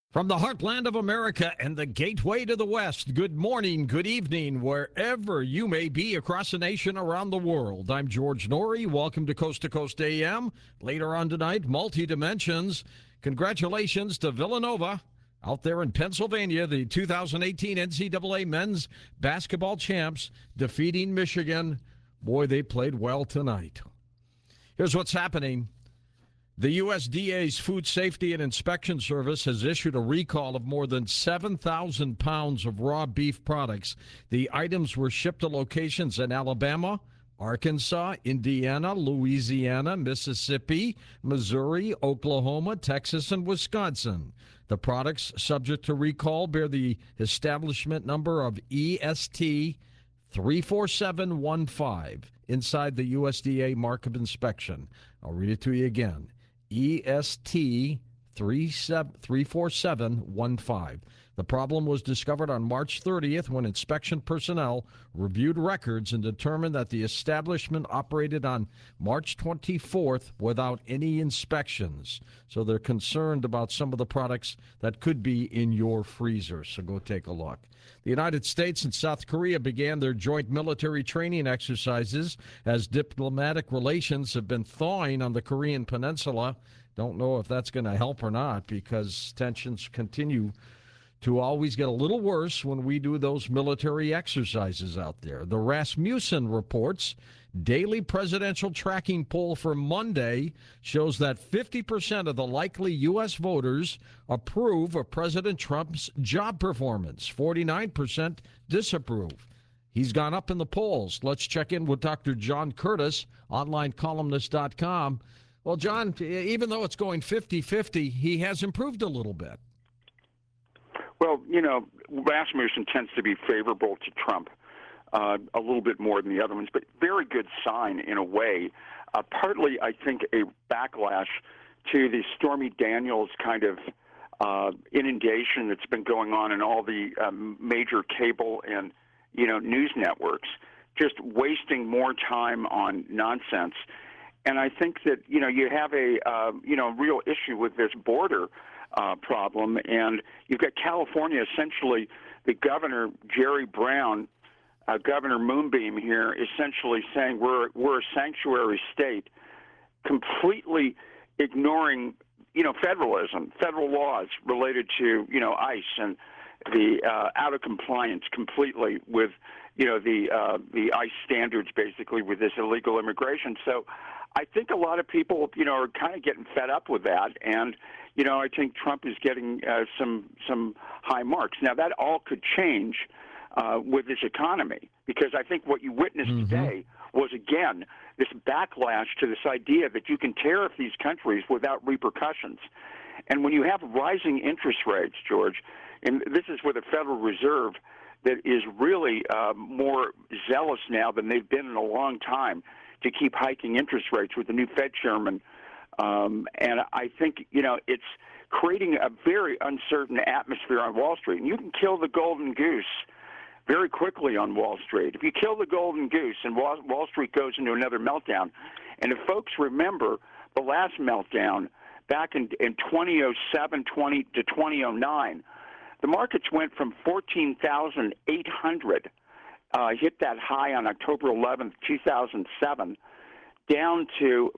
From the heartland of America and the gateway to the West, good morning, good evening, wherever you may be across the nation, around the world. I'm George Noory. Welcome to Coast AM. Later on tonight, Multi-Dimensions. Congratulations to Villanova out there in Pennsylvania, the 2018 NCAA men's basketball champs, defeating Michigan. Boy, they played well tonight. Here's what's happening. The USDA's Food Safety and Inspection Service has issued a recall of more than 7,000 pounds of raw beef products. The items were shipped to locations in Alabama, Arkansas, Indiana, Louisiana, Mississippi, Missouri, Oklahoma, Texas, and Wisconsin. The products subject to recall bear the establishment number of EST 34715 inside the USDA mark of inspection. I'll read it to you again. EST 34715. The problem was discovered on March 30th when inspection personnel reviewed records and determined that the establishment operated on March 24th without any inspections. So they're concerned about some of the products that could be in your freezer. So go take a look. The United States and South Korea began their joint military training exercises as diplomatic relations have been thawing on the Korean Peninsula. Don't know if that's going to help or not because tensions continue to always get a little worse when we do those military exercises out there. The Rasmussen reports daily presidential tracking poll for Monday shows that 50% of the likely U.S. voters approve of President Trump's job performance. 49% disapprove. He's gone up in the polls. Let's check in with Dr. John Curtis, onlinecolumnist.com. Well, John, even though it's going 50-50, he has improved a little bit. Well, you know, Rasmussen tends to be favorable to Trump a little bit more than the other ones, but very good sign in a way. Partly, I think, a backlash to the Stormy Daniels kind of inundation that's been going on in all the major cable and, you know, news networks, just wasting more time on nonsense. And I think that, you know, you have a, real issue with this border problem. And you've got California, essentially, the governor, Jerry Brown, Governor Moonbeam here, essentially saying we're a sanctuary state, completely ignoring, you know, federalism, federal laws related to, you know, ICE and the out of compliance completely with, you know, the ICE standards, basically, with this illegal immigration. So I think a lot of people, you know, are kind of getting fed up with that. And, you know, I think Trump is getting some high marks. Now, that all could change with this economy, because I think what you witnessed today was, again, this backlash to this idea that you can tariff these countries without repercussions. And when you have rising interest rates, George, and this is with a Federal Reserve that is really more zealous now than they've been in a long time to keep hiking interest rates with the new Fed chairman. And I think, you know, it's creating a very uncertain atmosphere on Wall Street. And you can kill the golden goose very quickly on Wall Street. If you kill the golden goose and Wall Street goes into another meltdown, and if folks remember the last meltdown back in 2007 to 2009, the markets went from 14,800, hit that high on October 11th, 2007, down to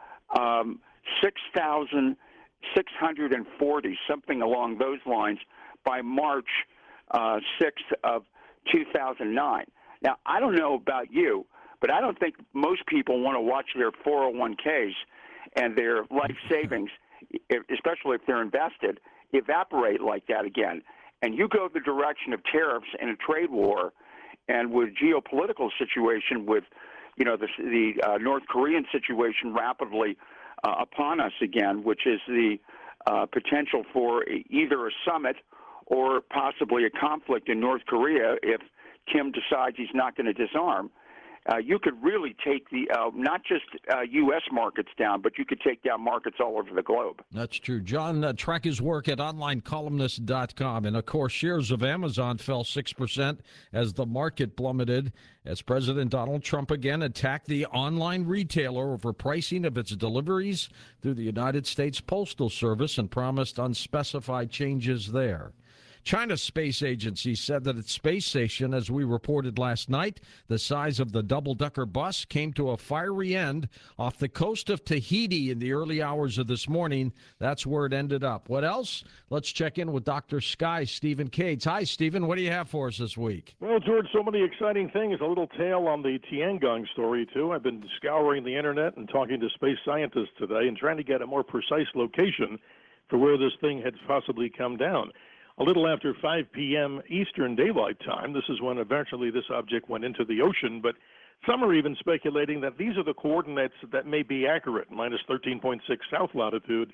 6,640, something along those lines, by March 6th of 2009. Now, I don't know about you, but I don't think most people want to watch their 401ks and their life savings, especially if they're invested, evaporate like that again. And you go the direction of tariffs and a trade war, and with geopolitical situation with, you know, the North Korean situation rapidly upon us again, which is the potential for either a summit or possibly a conflict in North Korea if Kim decides he's not going to disarm. you could really take the not just U.S. markets down, but you could take down markets all over the globe. That's true. John, track his work at onlinecolumnist.com. And, of course, shares of Amazon fell 6% as the market plummeted as President Donald Trump again attacked the online retailer over pricing of its deliveries through the United States Postal Service and promised unspecified changes there. China's space agency said that its space station, as we reported last night, the size of the double-decker bus, came to a fiery end off the coast of Tahiti in the early hours of this morning. That's where it ended up. What else? Let's check in with Dr. Sky, Stephen Cates. Hi, Stephen. What do you have for us this week? Well, George, so many exciting things. A little tale on the Tiangong story, too. I've been scouring the internet and talking to space scientists today and trying to get a more precise location for where this thing had possibly come down. A little after 5 p.m. Eastern Daylight Time, this is when eventually this object went into the ocean, but some are even speculating that these are the coordinates that may be accurate, minus 13.6 south latitude,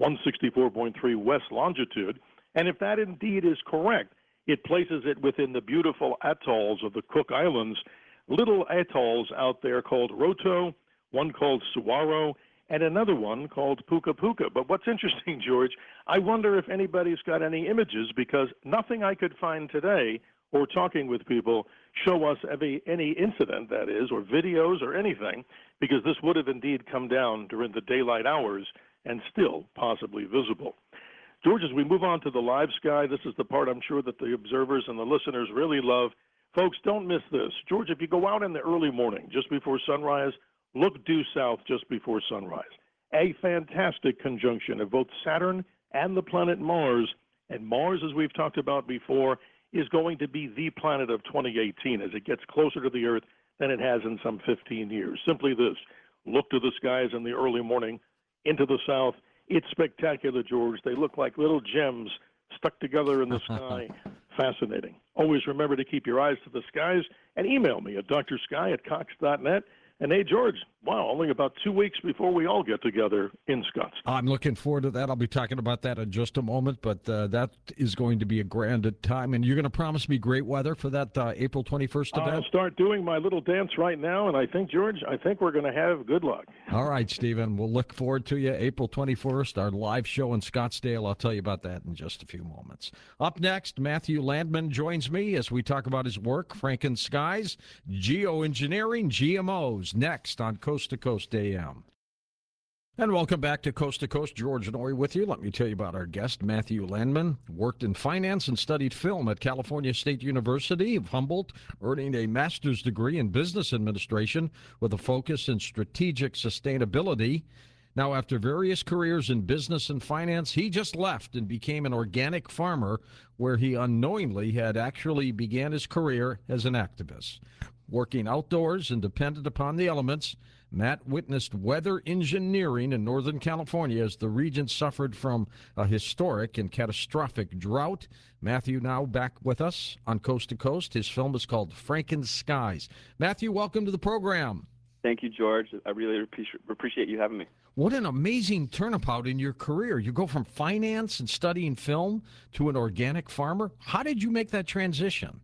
164.3 west longitude. And if that indeed is correct, it places it within the beautiful atolls of the Cook Islands, little atolls out there called Roto, one called Suwaro, and another one called Puka Puka. But what's interesting, George, I wonder if anybody's got any images, because nothing I could find today or talking with people show us any incident, that is, or videos or anything, because this would have indeed come down during the daylight hours and still possibly visible. George, as we move on to the live sky, this is the part I'm sure that the observers and the listeners really love. Folks, don't miss this. George, if you go out in the early morning, just before sunrise, look due south just before sunrise. A fantastic conjunction of both Saturn and the planet Mars. And Mars, as we've talked about before, is going to be the planet of 2018 as it gets closer to the Earth than it has in some 15 years. Simply this: look to the skies in the early morning, into the south. It's spectacular, George. They look like little gems stuck together in the sky. Fascinating. Always remember to keep your eyes to the skies and email me at drsky@cox.net. And, hey, George, wow, only about 2 weeks before we all get together in Scottsdale. I'm looking forward to that. I'll be talking about that in just a moment, but that is going to be a grand time. And you're going to promise me great weather for that April 21st event? I'll start doing my little dance right now, and I think, George, we're going to have good luck. All right, Stephen. We'll look forward to you April 21st, our live show in Scottsdale. I'll tell you about that in just a few moments. Up next, Matthew Landman joins me as we talk about his work, Franken Skies, geoengineering, GMOs, next on Coast to Coast AM. And welcome back to Coast. George Noory with you. Let me tell you about our guest, Matthew Landman. Worked in finance and studied film at California State University of Humboldt, earning a master's degree in business administration with a focus in strategic sustainability. Now, after various careers in business and finance, he just left and became an organic farmer, where he unknowingly had actually began his career as an activist. Working outdoors and dependent upon the elements, Matt witnessed weather engineering in Northern California as the region suffered from a historic and catastrophic drought. Matthew now back with us on Coast to Coast. His film is called Franken Skies. Matthew, welcome to the program. Thank you, George. I really appreciate you having me. What an amazing turnabout in your career. You go from finance and studying film to an organic farmer. How did you make that transition?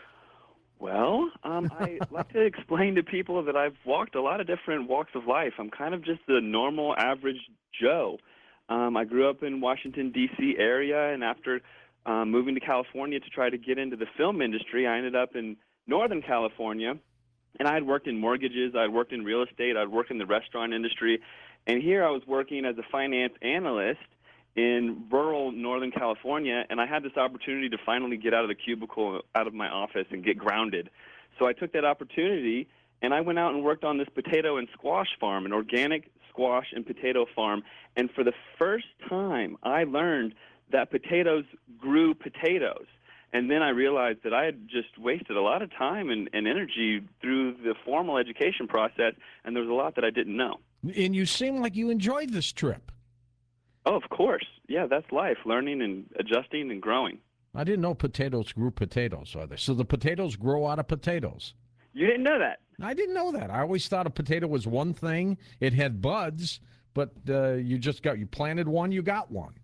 Well, I like to explain to people that I've walked a lot of different walks of life. I'm kind of just the normal, average Joe. I grew up in Washington, D.C. area, and after moving to California to try to get into the film industry, I ended up in Northern California, and I had worked in mortgages, I had worked in real estate, I had worked in the restaurant industry, and here I was working as a finance analyst in rural Northern California, and I had this opportunity to finally get out of the cubicle, out of my office, and get grounded. So I took that opportunity, and I went out and worked on this potato and squash farm, an organic squash and potato farm. And for the first time, I learned that potatoes grew potatoes. And then I realized that I had just wasted a lot of time and energy through the formal education process, and there was a lot that I didn't know. And you seem like you enjoyed this trip. Oh, of course. Yeah, that's life, learning and adjusting and growing. I didn't know potatoes grew potatoes, are they? So the potatoes grow out of potatoes. You didn't know that? I didn't know that. I always thought a potato was one thing. It had buds, but you planted one, you got one.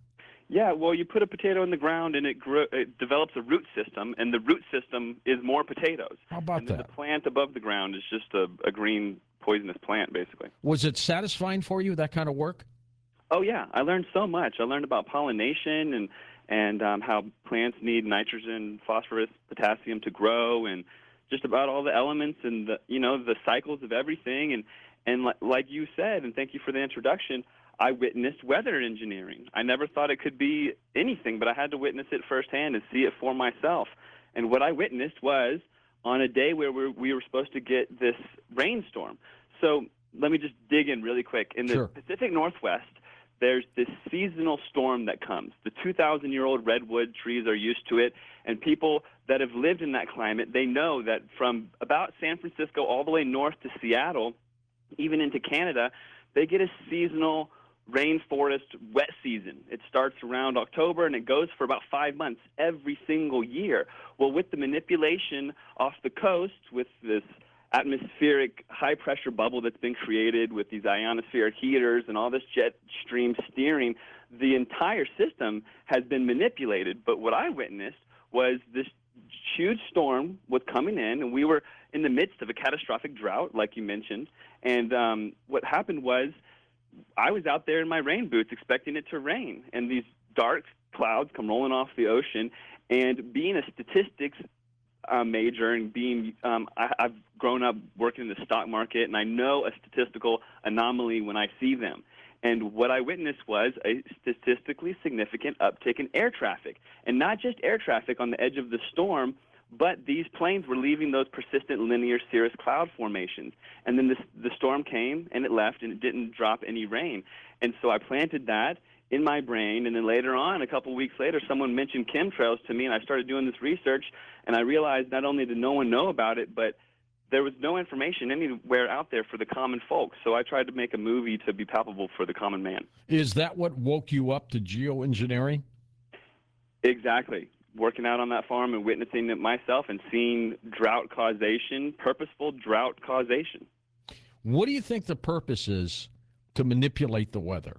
Yeah, well, you put a potato in the ground and it develops a root system, and the root system is more potatoes. How about and then that? the plant above the ground is just a green poisonous plant, basically. Was it satisfying for you, that kind of work? Oh yeah, I learned so much. I learned about pollination and how plants need nitrogen, phosphorus, potassium to grow, and just about all the elements and the cycles of everything. And like you said, and thank you for the introduction, I witnessed weather engineering. I never thought it could be anything, but I had to witness it firsthand and see it for myself. And what I witnessed was on a day where we were supposed to get this rainstorm. So let me just dig in really quick. In the Sure. Pacific Northwest, there's this seasonal storm that comes. The 2,000-year-old redwood trees are used to it, and people that have lived in that climate, they know that from about San Francisco all the way north to Seattle, even into Canada, they get a seasonal rainforest wet season. It starts around October and it goes for about 5 months every single year. Well, with the manipulation off the coast, with this atmospheric high-pressure bubble that's been created with these ionospheric heaters and all this jet stream steering, the entire system has been manipulated. But what I witnessed was this huge storm was coming in, and we were in the midst of a catastrophic drought, like you mentioned. And what happened was I was out there in my rain boots expecting it to rain, and these dark clouds come rolling off the ocean. And being a statistics major and being I've grown up working in the stock market, and I know a statistical anomaly when I see them. And what I witnessed was a statistically significant uptick in air traffic, and not just air traffic on the edge of the storm, but these planes were leaving those persistent linear cirrus cloud formations. And then the storm came, and it left, and it didn't drop any rain. And so I planted that in my brain, and then later on, a couple weeks later, someone mentioned chemtrails to me, and I started doing this research, and I realized not only did no one know about it, but there was no information anywhere out there for the common folks. So I tried to make a movie to be palpable for the common man. Is that what woke you up to geoengineering? Exactly. Working out on that farm and witnessing it myself and seeing drought causation, purposeful drought causation. What do you think the purpose is to manipulate the weather?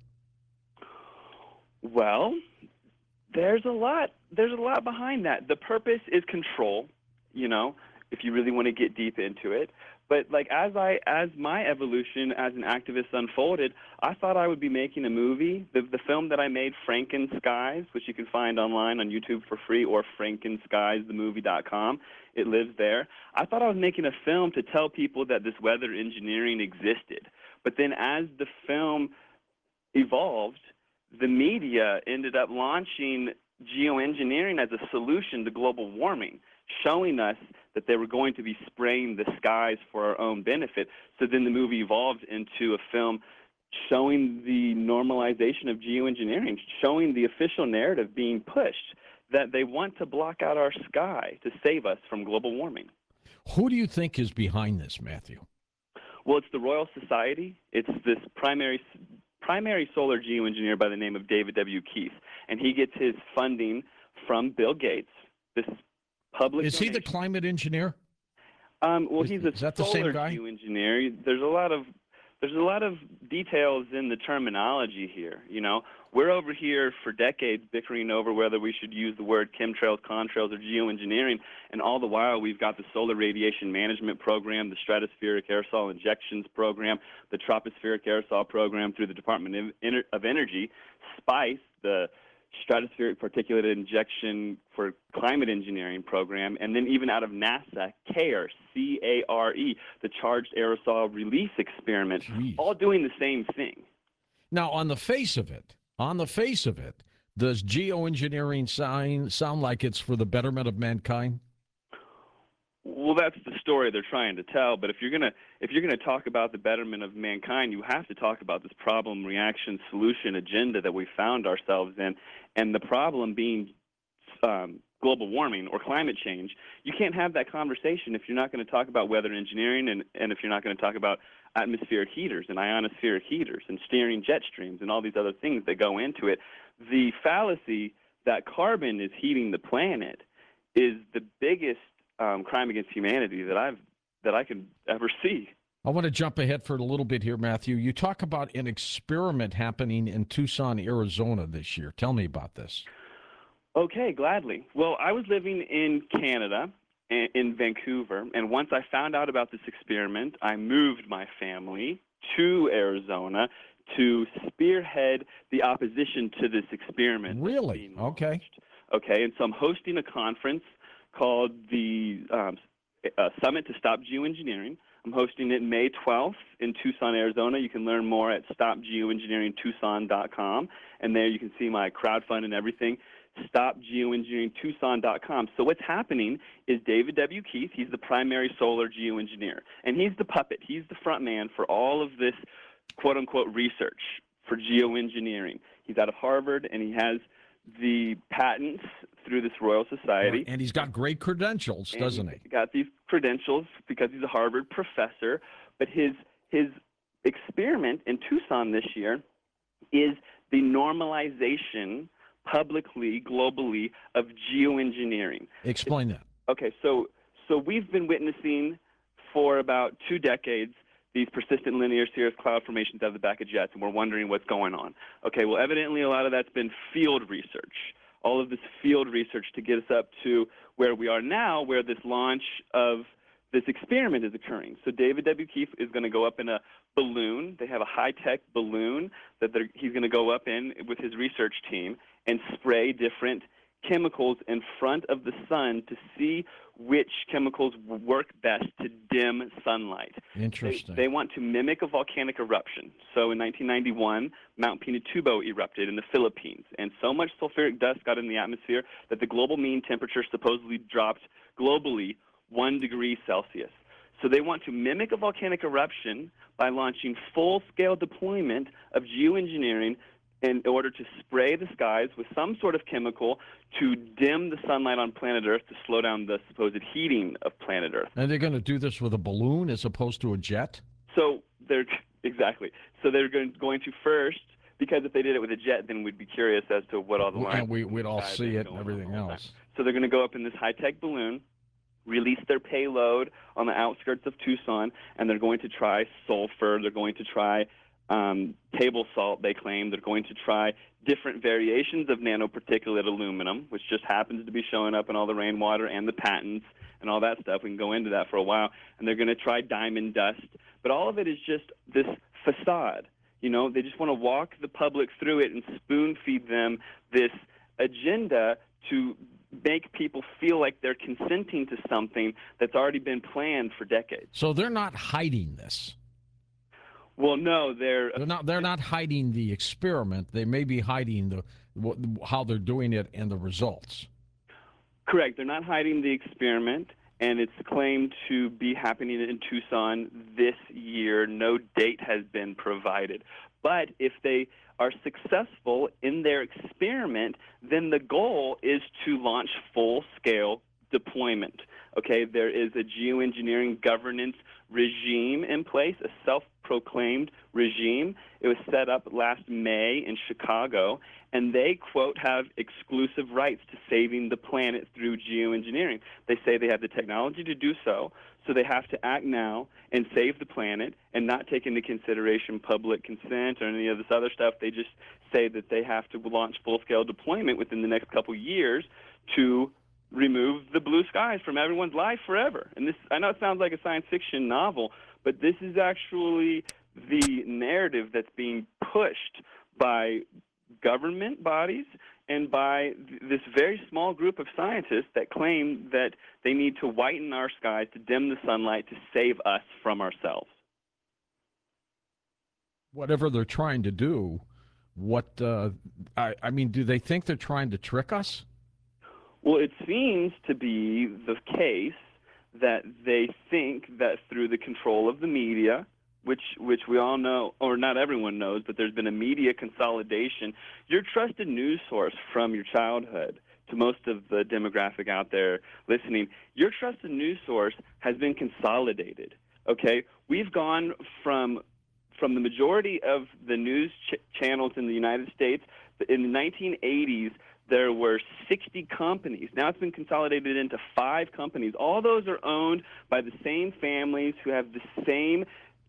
Well, there's a lot behind that. The purpose is control, if you really want to get deep into it. But like as my evolution as an activist unfolded, I thought I would be making a movie. The film that I made, Franken Skies, which you can find online on YouTube for free, or frankenskiesthemovie.com. It lives there. I thought I was making a film to tell people that this weather engineering existed. But then as the film evolved, the media ended up launching geoengineering as a solution to global warming, showing us that they were going to be spraying the skies for our own benefit. So then the movie evolved into a film showing the normalization of geoengineering, showing the official narrative being pushed that they want to block out our sky to save us from global warming. Who do you think is behind this, Matthew? Well, it's the Royal Society. It's this primary solar geoengineer by the name of David W. Keith, and he gets his funding from Bill Gates. This is public. Is donation. he the climate engineer? Well, he's a is that the same solar guy? geoengineer. There's a lot of details in the terminology here. We're over here for decades bickering over whether we should use the word chemtrails, contrails, or geoengineering, and all the while we've got the Solar Radiation Management Program, the Stratospheric Aerosol Injections Program, the Tropospheric Aerosol Program through the Department of Energy, SPICE, the Stratospheric Particulate Injection for Climate Engineering Program, and then even out of NASA, CARE, C-A-R-E, the Charged Aerosol Release Experiment, Jeez. all doing the same thing. Now, on the face of it, does geoengineering sound like it's for the betterment of mankind? Well, that's the story they're trying to tell. But if you're gonna talk about the betterment of mankind, you have to talk about this problem, reaction, solution agenda that we found ourselves in, and the problem being global warming or climate change. You can't have that conversation if you're not going to talk about weather engineering and if you're not going to talk about atmospheric heaters and ionospheric heaters and steering jet streams and all these other things that go into it. The fallacy that carbon is heating the planet is the biggest crime against humanity that I can ever see. I want to jump ahead for a little bit here, Matthew. You talk about an experiment happening in Tucson, Arizona this year. Tell me about this. Okay, gladly. Well, I was living in Canada, in Vancouver, and once I found out about this experiment, I moved my family to Arizona to spearhead the opposition to this experiment. Really? Okay. Okay, and so I'm hosting a conference called the Summit to Stop Geoengineering. I'm hosting it May 12th in Tucson, Arizona. You can learn more at stopgeoengineeringtucson.com, and there you can see my crowdfund and everything. StopGeoengineeringTucson.com. So what's happening is David W. Keith, he's the primary solar geoengineer, and he's the puppet. He's the front man for all of this quote-unquote research for geoengineering. He's out of Harvard, and he has the patents through this Royal Society. And he's got great credentials, doesn't he? He's got these credentials because he's a Harvard professor, but his experiment in Tucson this year is the normalization publicly, globally, of geoengineering. Explain that. Okay, so we've been witnessing for about 2 decades these persistent linear cirrus cloud formations out of the back of jets, and we're wondering what's going on. Okay, well, evidently a lot of that's been field research, all of this field research to get us up to where we are now, where this launch of this experiment is occurring. So David W. Keefe is going to go up in a balloon. They have a high-tech balloon that he's going to go up in with his research team and spray different chemicals in front of the sun to see which chemicals work best to dim sunlight. Interesting. They want to mimic a volcanic eruption. So in 1991, Mount Pinatubo erupted in the Philippines, and so much sulfuric dust got in the atmosphere that the global mean temperature supposedly dropped globally 1 degree Celsius. So they want to mimic a volcanic eruption by launching full-scale deployment of geoengineering in order to spray the skies with some sort of chemical to dim the sunlight on planet Earth to slow down the supposed heating of planet Earth. And they're going to do this with a balloon as opposed to a jet? So they're going to first, because if they did it with a jet, then we'd be curious as to what all the lines. And we'd all see it and everything else. So they're going to go up in this high-tech balloon, release their payload on the outskirts of Tucson, and they're going to try sulfur. They're going to try table salt, they claim. They're going to try different variations of nanoparticulate aluminum, which just happens to be showing up in all the rainwater and the patents and all that stuff. We can go into that for a while. And they're going to try diamond dust. But all of it is just this facade. You know, they just want to walk the public through it and spoon-feed them this agenda to make people feel like they're consenting to something that's already been planned for decades. So they're not hiding this. Well, no, they're not hiding the experiment. They may be hiding how they're doing it and the results. Correct. They're not hiding the experiment, and it's claimed to be happening in Tucson this year. No date has been provided. But if they are successful in their experiment, then the goal is to launch full-scale deployment. Okay, there is a geoengineering governance regime in place, a self-proclaimed regime. It was set up last May in Chicago, and they, quote, have exclusive rights to saving the planet through geoengineering. They say they have the technology to do so, so they have to act now and save the planet and not take into consideration public consent or any of this other stuff. They just say that they have to launch full-scale deployment within the next couple years to remove the blue skies from everyone's life forever. And this, I know it sounds like a science fiction novel, but this is actually the narrative that's being pushed by government bodies and by this very small group of scientists that claim that they need to whiten our skies to dim the sunlight to save us from ourselves. Whatever they're trying to do, I mean, do they think they're trying to trick us? Well, it seems to be the case that they think that through the control of the media, which we all know, or not everyone knows, but there's been a media consolidation. Your trusted news source from your childhood, to most of the demographic out there listening, your trusted news source has been consolidated, okay? We've gone from the majority of the news channels in the United States. In the 1980s, there were 60 companies. Now it's been consolidated into 5 companies. All those are owned by the same families who have the same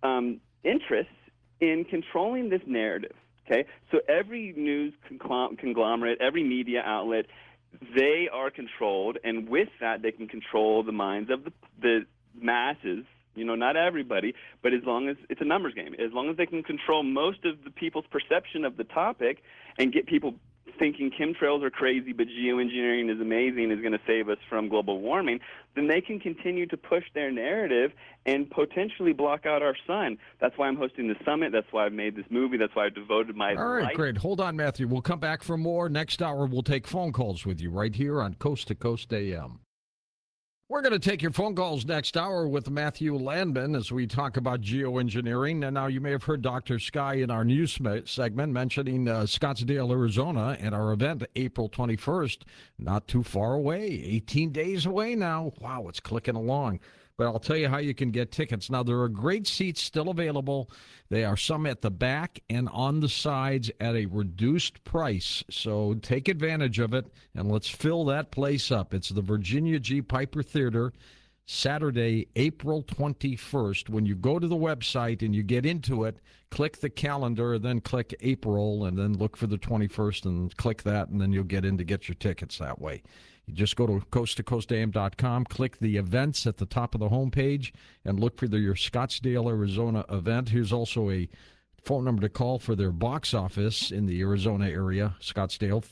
interests in controlling this narrative. Okay, so every news conglomerate, every media outlet, they are controlled, and with that, they can control the minds of the masses. You know, not everybody, but as long as it's a numbers game, as long as they can control most of the people's perception of the topic and get people thinking chemtrails are crazy, but geoengineering is amazing, is going to save us from global warming, then they can continue to push their narrative and potentially block out our sun. That's why I'm hosting the summit. That's why I've made this movie. That's why I've devoted my All right, life. great. Hold on, Matthew. We'll come back for more. Next hour, we'll take phone calls with you right here on Coast to Coast AM. We're going to take your phone calls next hour with Matthew Landman as we talk about geoengineering. And now you may have heard Dr. Sky in our news segment mentioning Scottsdale, Arizona, and our event April 21st, not too far away, 18 days away now. Wow, it's clicking along. But I'll tell you how you can get tickets. Now, there are great seats still available. They are some at the back and on the sides at a reduced price. So take advantage of it, and let's fill that place up. It's the Virginia G. Piper Theater, Saturday, April 21st. When you go to the website and you get into it, click the calendar, then click April, and then look for the 21st and click that, and then you'll get in to get your tickets that way. You just go to coasttocoastam.com, click the events at the top of the homepage, and look for your Scottsdale, Arizona event. Here's also a phone number to call for their box office in the Arizona area, Scottsdale,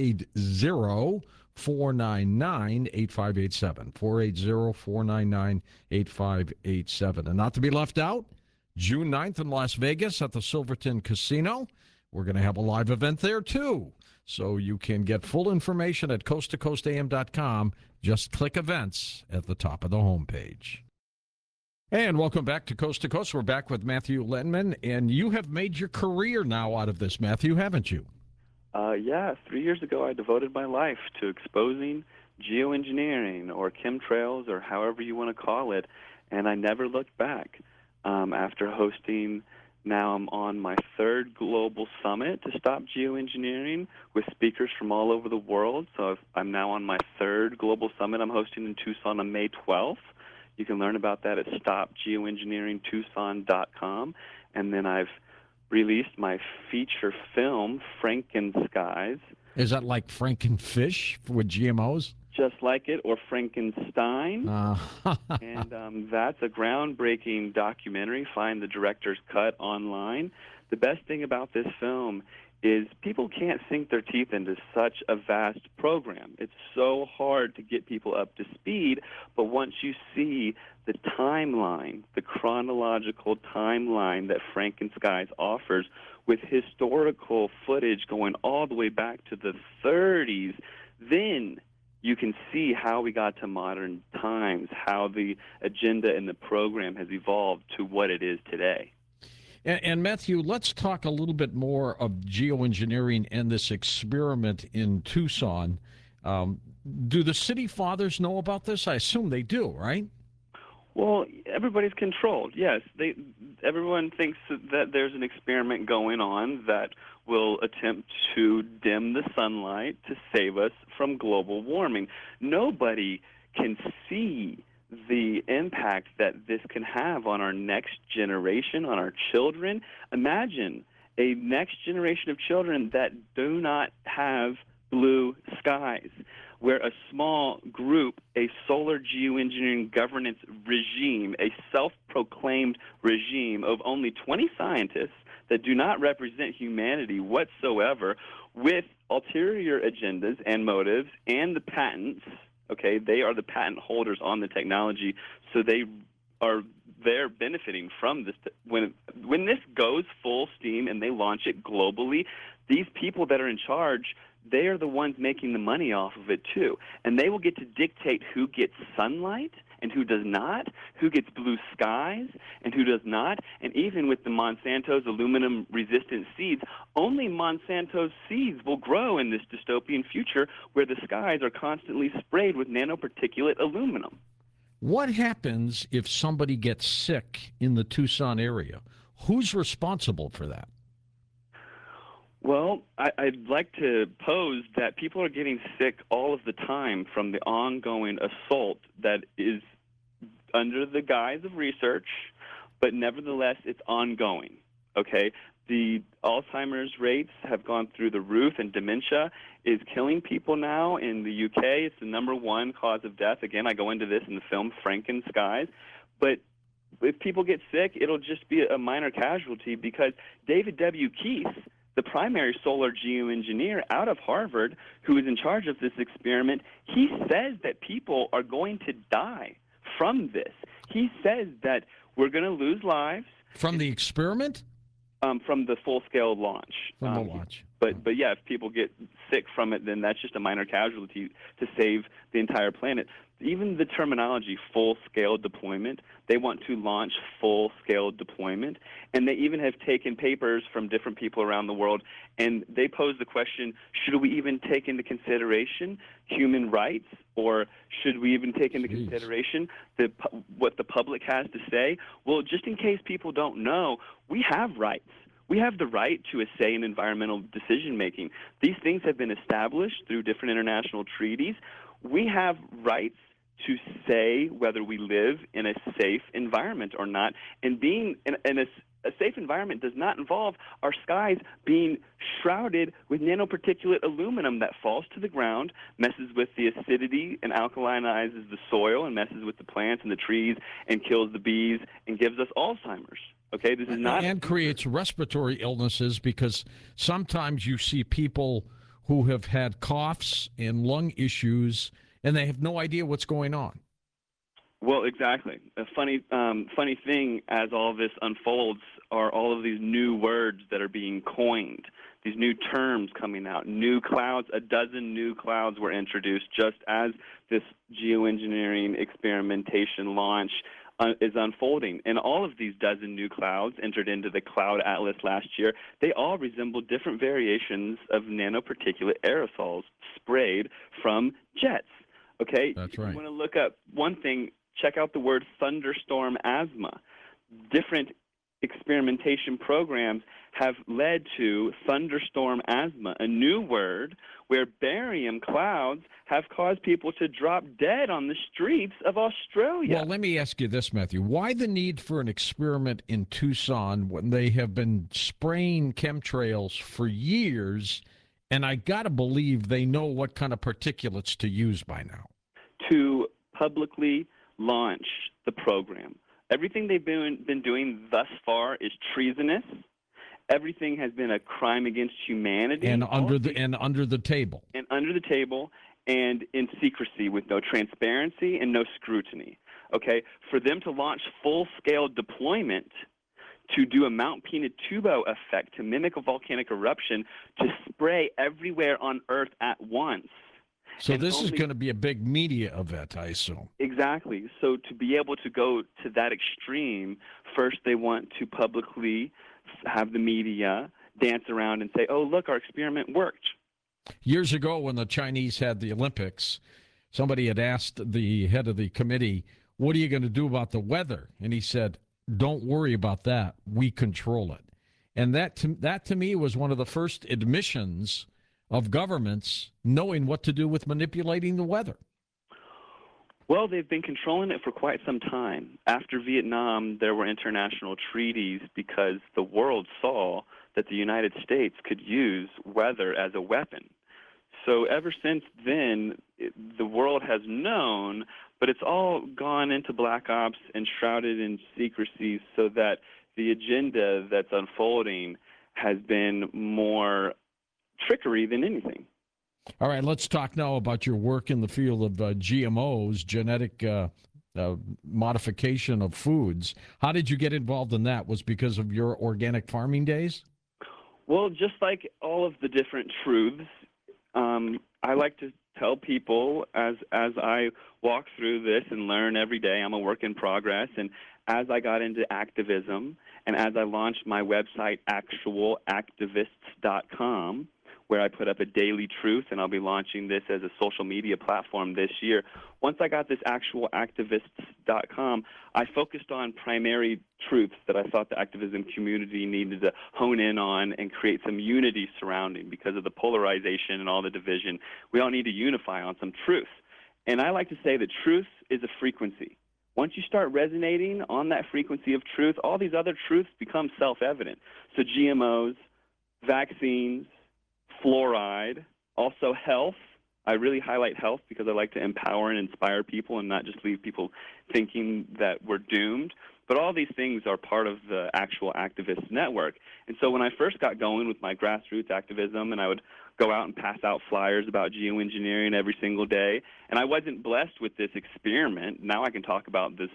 480-499-8587. 480-499-8587. And not to be left out, June 9th in Las Vegas at the Silverton Casino. We're going to have a live event there, too. So you can get full information at coasttocoastam.com. Just click events at the top of the homepage. And welcome back to Coast to Coast. We're back with Matthew Landman, and you have made your career now out of this, Matthew, haven't you? Yeah, 3 years ago I devoted my life to exposing geoengineering or chemtrails or however you want to call it, and I never looked back. After hosting, now I'm on my third global summit to stop geoengineering with speakers from all over the world. So I'm now on my third global summit I'm hosting in Tucson on May 12th. You can learn about that at stopgeoengineeringtucson.com. And then I've released my feature film, Frankenskies. Is that like Frankenfish with GMOs? Just like it, or Frankenstein. And that's a groundbreaking documentary. Find the director's cut online. The best thing about this film is people can't sink their teeth into such a vast program. It's so hard to get people up to speed, but once you see the timeline, the chronological timeline that Frankenskies offers with historical footage going all the way back to the 30s, then you can see how we got to modern times, how the agenda and the program has evolved to what it is today. And Matthew, let's talk a little bit more of geoengineering and this experiment in Tucson. Do the city fathers know about this? I assume they do, right? Well, everybody's controlled, yes. Everyone thinks that there's an experiment going on that will attempt to dim the sunlight to save us from global warming. Nobody can see the impact that this can have on our next generation, on our children. Imagine a next generation of children that do not have blue skies, where a small group, a solar geoengineering governance regime, a self-proclaimed regime of only 20 scientists that do not represent humanity whatsoever, with ulterior agendas and motives and the patents. Okay, they are the patent holders on the technology, so they're benefiting from this. When this goes full steam and they launch it globally, these people that are in charge, they are the ones making the money off of it too, and they will get to dictate who gets sunlight and who does not, who gets blue skies and who does not. And even with the Monsanto's aluminum-resistant seeds, only Monsanto's seeds will grow in this dystopian future where the skies are constantly sprayed with nanoparticulate aluminum. What happens if somebody gets sick in the Tucson area? Who's responsible for that? Well, I'd like to pose that people are getting sick all of the time from the ongoing assault that is under the guise of research but nevertheless, it's ongoing. Okay, the Alzheimer's rates have gone through the roof, and dementia is killing people now in the UK. It's the #1 cause of death. Again, I go into this in the film Frankenskies, but if people get sick, it'll just be a minor casualty because David W. Keith, the primary solar geoengineer out of Harvard, who is in charge of this experiment, he says that people are going to die from this. He says that we're going to lose lives. From the experiment? From the full-scale launch. From the launch. But yeah, if people get sick from it, then that's just a minor casualty to save the entire planet. Even the terminology full-scale deployment, they want to launch full-scale deployment, and they even have taken papers from different people around the world, and they pose the question, should we even take into consideration human rights, or should we even take into consideration what the public has to say? Well, just in case people don't know, we have rights. We have the right to a say in environmental decision-making. These things have been established through different international treaties. We have rights to say whether we live in a safe environment or not. And being in a safe environment does not involve our skies being shrouded with nanoparticulate aluminum that falls to the ground, messes with the acidity and alkalinizes the soil and messes with the plants and the trees and kills the bees and gives us Alzheimer's. Okay, this is not... And creates respiratory illnesses because sometimes you see people who have had coughs and lung issues and they have no idea what's going on. Well, exactly. A funny thing as all this unfolds are all of these new words that are being coined, these new terms coming out, new clouds. 12 new clouds were introduced just as this geoengineering experimentation launch is unfolding. And all of these 12 new clouds entered into the Cloud Atlas last year. They all resemble different variations of nanoparticulate aerosols sprayed from jets. Okay? That's right. You want to look up one thing, check out the word thunderstorm asthma. Different experimentation programs have led to thunderstorm asthma, a new word where barium clouds have caused people to drop dead on the streets of Australia. Well, let me ask you this, Matthew. Why the need for an experiment in Tucson when they have been spraying chemtrails for years, and I got to believe they know what kind of particulates to use by now? To publicly launch the program. Everything they've been doing thus far is treasonous. Everything has been a crime against humanity. And under the table. And under the table and in secrecy with no transparency and no scrutiny. Okay? For them to launch full-scale deployment to do a Mount Pinatubo effect, to mimic a volcanic eruption, to spray everywhere on Earth at once. So this is going to be a big media event, I assume. Exactly. So to be able to go to that extreme, first they want to publicly have the media dance around and say, oh, look, our experiment worked. Years ago when the Chinese had the Olympics, somebody had asked the head of the committee, what are you going to do about the weather? And he said, don't worry about that. We control it. And that to me was one of the first admissions of governments knowing what to do with manipulating the weather. Well, they've been controlling it for quite some time. After Vietnam, there were international treaties because the world saw that the United States could use weather as a weapon. So ever since then, the world has known, but it's all gone into black ops and shrouded in secrecy so that the agenda that's unfolding has been more trickery than anything. All right, let's talk now about your work in the field of GMOs, genetic modification of foods. How did you get involved in that? Was because of your organic farming days? Well, just like all of the different truths, I like to tell people as I walk through this and learn every day, I'm a work in progress, and as I got into activism and as I launched my website, actualactivists.com, where I put up a daily truth, and I'll be launching this as a social media platform this year. Once I got this actualactivists.com, I focused on primary truths that I thought the activism community needed to hone in on and create some unity surrounding because of the polarization and all the division. We all need to unify on some truth. And I like to say that truth is a frequency. once you start resonating on that frequency of truth, all these other truths become self-evident. So GMOs, vaccines, fluoride, also health. I really highlight health because I like to empower and inspire people and not just leave people thinking that we're doomed. But all these things are part of the actual activist network. And so when I first got going with my grassroots activism, and I would go out and pass out flyers about geoengineering every single day, and I wasn't blessed with this experiment. Now I can talk about this.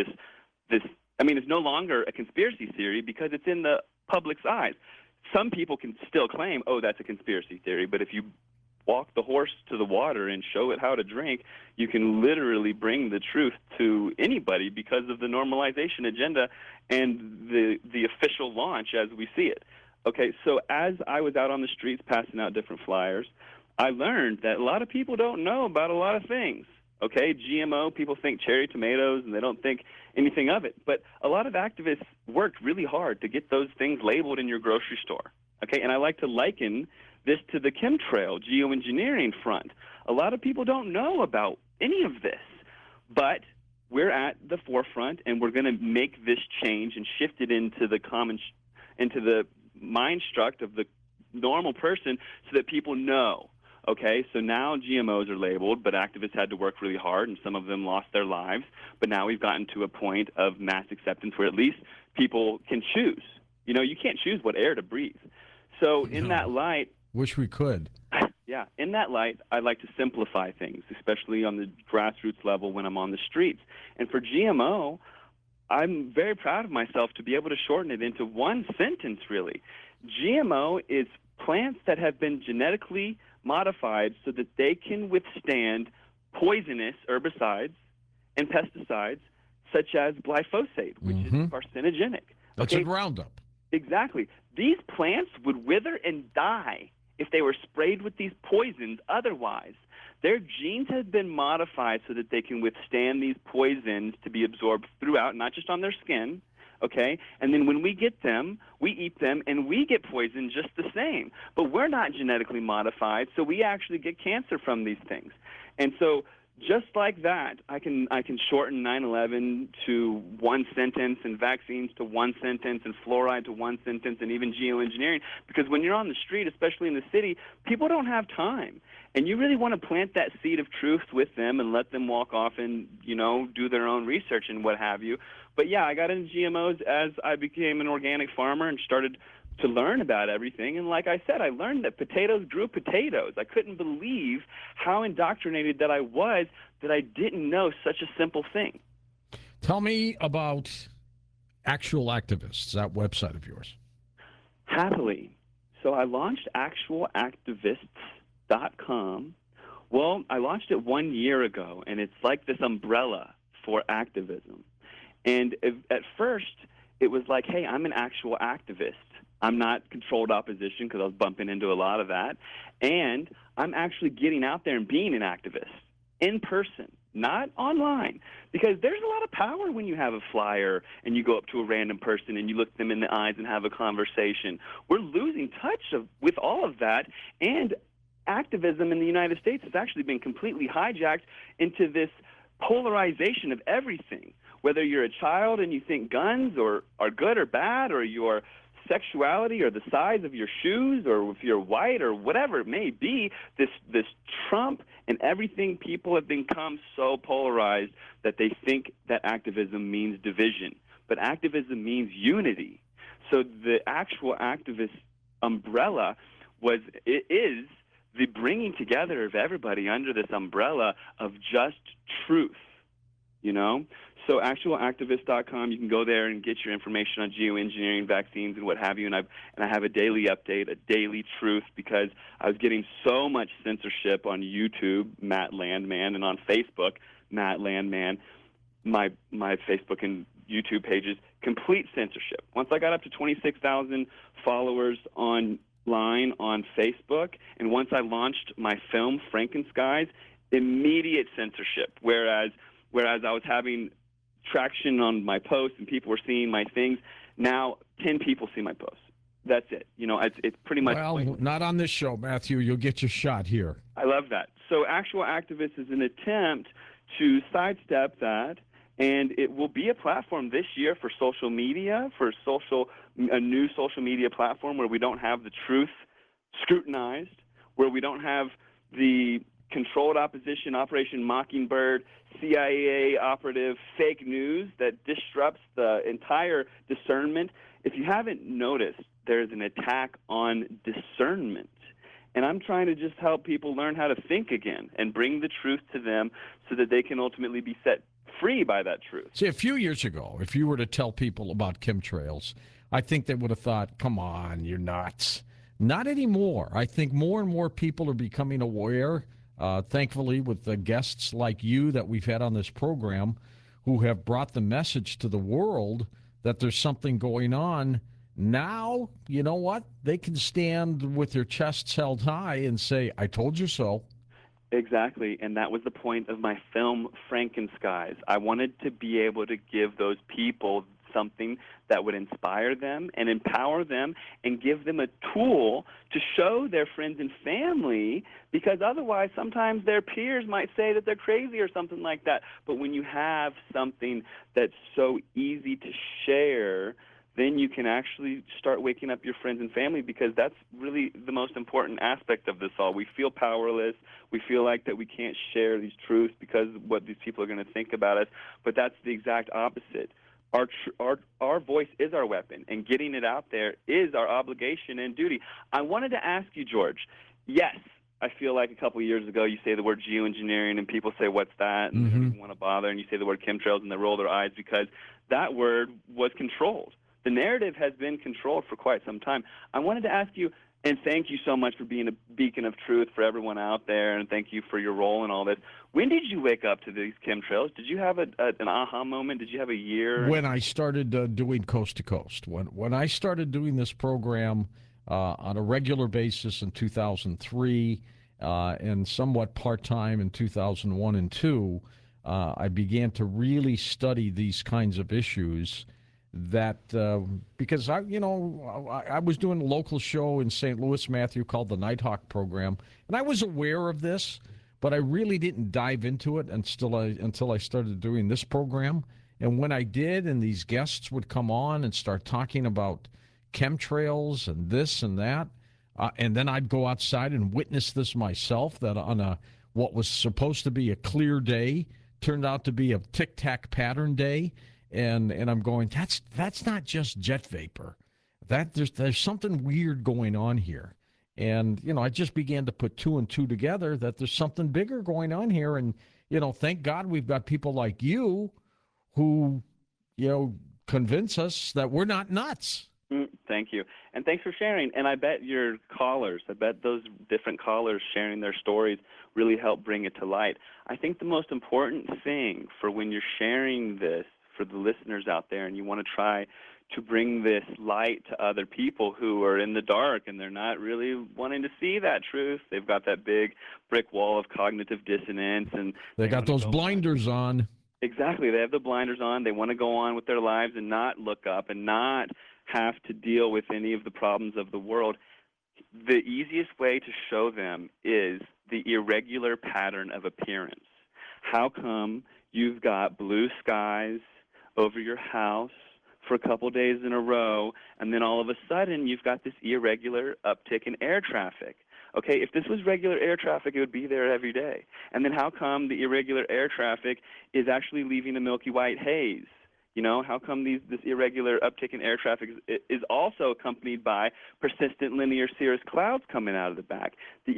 I mean, it's no longer a conspiracy theory because it's in the public's eyes. Some people can still claim, oh, that's a conspiracy theory, but if you walk the horse to the water and show it how to drink, you can literally bring the truth to anybody because of the normalization agenda and the official launch as we see it. Okay, so as I was out on the streets passing out different flyers, I learned that a lot of people don't know about a lot of things. Okay, GMO, people think cherry tomatoes and they don't think anything of it. But a lot of activists worked really hard to get those things labeled in your grocery store. Okay, and I like to liken this to the chemtrail geoengineering front. A lot of people don't know about any of this, but we're at the forefront, and we're going to make this change and shift it into the into the mind struct of the normal person so that people know. Okay, so now GMOs are labeled, but activists had to work really hard, and some of them lost their lives. But now we've gotten to a point of mass acceptance where at least people can choose. You know, you can't choose what air to breathe. So in that light, wish we could. Yeah, in that light, I like to simplify things, especially on the grassroots level when I'm on the streets. And for GMO, I'm very proud of myself to be able to shorten it into one sentence, really. GMO is plants that have been genetically modified so that they can withstand poisonous herbicides and pesticides such as glyphosate, which is carcinogenic. That's a Roundup. Exactly. These plants would wither and die if they were sprayed with these poisons otherwise. Their genes have been modified so that they can withstand these poisons to be absorbed throughout, not just on their skin, okay? And then when we get them, we eat them, and we get poisoned just the same. But we're not genetically modified, so we actually get cancer from these things. And so just like that, I can shorten 9/11 to one sentence, and vaccines to one sentence, and fluoride to one sentence, and even geoengineering. Because when you're on the street, especially in the city, people don't have time, and you really want to plant that seed of truth with them and let them walk off and do their own research and what have you. But yeah, I got into GMOs as I became an organic farmer and started to learn about everything. And like I said, I learned that potatoes grew potatoes. I couldn't believe how indoctrinated that I was that I didn't know such a simple thing. Tell me about Actual Activists, that website of yours. Happily. So I launched actualactivists.com. Well, I launched it 1 year ago, and it's like this umbrella for activism. And at first, it was like, hey, I'm an actual activist. I'm not controlled opposition because I was bumping into a lot of that. And I'm actually getting out there and being an activist in person, not online. Because there's a lot of power when you have a flyer and you go up to a random person and you look them in the eyes and have a conversation. We're losing touch with all of that. And activism in the United States has actually been completely hijacked into this polarization of everything. Whether you're a child and you think guns are good or bad, or your sexuality or the size of your shoes, or if you're white or whatever it may be, this Trump and everything, people have become so polarized that they think that activism means division. But activism means unity. So the actual activist umbrella is the bringing together of everybody under this umbrella of just truth, So actualactivist.com, you can go there and get your information on geoengineering, vaccines, and what have you. And I have a daily update, a daily truth, because I was getting so much censorship on YouTube, Matt Landman, and on Facebook, Matt Landman. My Facebook and YouTube pages, complete censorship. Once I got up to 26,000 followers online on Facebook, and once I launched my film, Frankenskies, immediate censorship, whereas I was having traction on my posts and people were seeing my things. Now 10 people see my posts. That's it. It's pretty much. Well, not on this show, Matthew. You'll get your shot here. I love that. So Actual Activist is an attempt to sidestep that And it will be a platform this year for social media, a new social media platform where we don't have the truth scrutinized, where we don't have the controlled opposition, Operation Mockingbird, CIA operative fake news that disrupts the entire discernment. If you haven't noticed, there's an attack on discernment. And I'm trying to just help people learn how to think again and bring the truth to them so that they can ultimately be set free by that truth. See, a few years ago, if you were to tell people about chemtrails, I think they would have thought, come on, you're nuts. Not anymore. I think more and more people are becoming aware, thankfully, with the guests like you that we've had on this program who have brought the message to the world that there's something going on. Now, you know what? They can stand with their chests held high and say, I told you so. Exactly, and that was the point of my film, Frankenskies. I wanted to be able to give those people something that would inspire them and empower them and give them a tool to show their friends and family, because otherwise sometimes their peers might say that they're crazy or something like that. But when you have something that's so easy to share, then you can actually start waking up your friends and family, because that's really the most important aspect of this all. We feel powerless. We feel like that we can't share these truths because of what these people are going to think about us, but that's the exact opposite. Our voice is our weapon, and getting it out there is our obligation and duty. I wanted to ask you, George, yes, I feel like a couple of years ago you say the word geoengineering and people say, what's that? And they don't even want to bother, and you say the word chemtrails and they roll their eyes because that word was controlled. The narrative has been controlled for quite some time. I wanted to ask you, and thank you so much for being a beacon of truth for everyone out there, and thank you for your role in all this. When did you wake up to these chemtrails? Did you have an aha moment? Did you have a year? When I started doing Coast to Coast. When I started doing this program on a regular basis in 2003 and somewhat part-time in 2001 and 2, I began to really study these kinds of issues. That because I was doing a local show in St. Louis, Matthew, called the Nighthawk Program, and I was aware of this, but I really didn't dive into it until I started doing this program. And when I did, and these guests would come on and start talking about chemtrails and this and that, and then I'd go outside and witness this myself. That on what was supposed to be a clear day turned out to be a tic-tac pattern day. And I'm going, that's not just jet vapor. There's something weird going on here. And, I just began to put two and two together that there's something bigger going on here. And, thank God we've got people like you who, convince us that we're not nuts. Thank you. And thanks for sharing. And I bet those different callers sharing their stories really help bring it to light. I think the most important thing for when you're sharing this, for the listeners out there, and you want to try to bring this light to other people who are in the dark and they're not really wanting to see that truth. They've got that big brick wall of cognitive dissonance, and they got those blinders on. Exactly. They have the blinders on. They want to go on with their lives and not look up and not have to deal with any of the problems of the world. The easiest way to show them is the irregular pattern of appearance. How come you've got blue skies over your house for a couple days in a row, and then all of a sudden you've got this irregular uptick in air traffic? Okay, if this was regular air traffic, it would be there every day. And then how come the irregular air traffic is actually leaving a milky white haze? How come this irregular uptick in air traffic is also accompanied by persistent linear cirrus clouds coming out of the back? The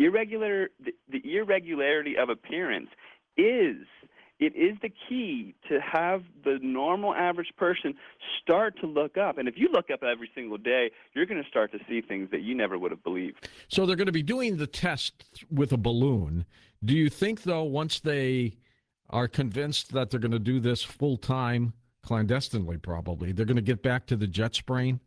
irregularity of appearance is the key to have the normal average person start to look up. And if you look up every single day, you're going to start to see things that you never would have believed. So they're going to be doing the test with a balloon. Do you think, though, once they are convinced that they're going to do this full-time, clandestinely probably, they're going to get back to the jet spraying?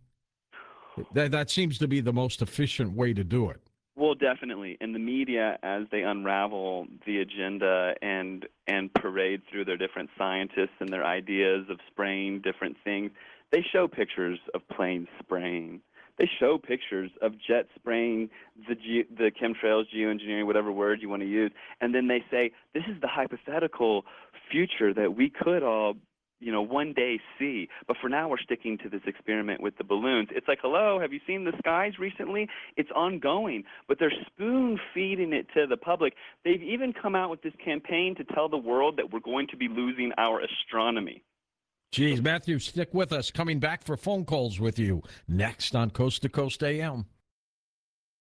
That seems to be the most efficient way to do it. Well, definitely. And the media, as they unravel the agenda and parade through their different scientists and their ideas of spraying different things, they show pictures of planes spraying. They show pictures of jet spraying the chemtrails, geoengineering, whatever word you want to use, and then they say, this is the hypothetical future that we could all one day see. But for now, we're sticking to this experiment with the balloons. It's like, hello, have you seen the skies recently? It's ongoing, but they're spoon feeding it to the public. They've even come out with this campaign to tell the world that we're going to be losing our astronomy. Geez, Matthew, stick with us. Coming back for phone calls with you next on Coast to Coast AM.